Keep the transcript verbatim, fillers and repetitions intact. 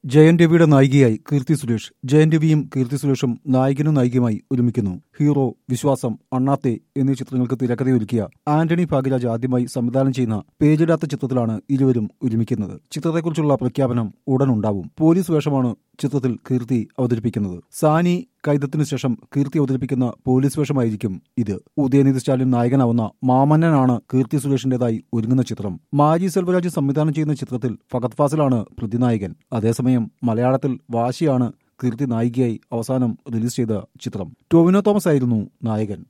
ജയൻ രവിയുടെ നായികയായി കീർത്തി സുരേഷ്. ജയൻ രവിയും കീർത്തി സുരേഷും നായകനും നായികയുമായി ഒരുമിക്കുന്നു. ഹീറോ, വിശ്വാസം, അണ്ണാത്തെ എന്നീ ചിത്രങ്ങൾക്ക് തിരക്കഥയൊരുക്കിയ ആന്റണി ഭാഗ്യരാജ് ആദ്യമായി സംവിധാനം ചെയ്യുന്ന പേജിടാത്ത ചിത്രത്തിലാണ് ഇരുവരും ഒരുമിക്കുന്നത്. ചിത്രത്തെക്കുറിച്ചുള്ള പ്രഖ്യാപനം ഉടനുണ്ടാവും. പോലീസ് വേഷമാണ് ചിത്രത്തിൽ കീർത്തി അവതരിപ്പിക്കുന്നത്. സാനി കൈതത്തിനു ശേഷം കീർത്തി അവതരിപ്പിക്കുന്ന പോലീസ് വേഷമായിരിക്കും ഇത്. ഉദയനിധി സ്റ്റാലിൻ നായകനാവുന്ന മാമന്നനാണ് കീർത്തി സുരേഷിന്റേതായി ഒരുങ്ങുന്ന ചിത്രം. മാജി സെൽവരാജ് സംവിധാനം ചെയ്യുന്ന ചിത്രത്തിൽ ഫഹദ് ഫാസിലാണ് പ്രതിനായകൻ. അതേസമയം മലയാളത്തിൽ വാശിയാണ് കീർത്തി നായികയായി അവസാനം റിലീസ് ചെയ്ത ചിത്രം. ടൊവിനോ തോമസ് ആയിരുന്നു നായകൻ.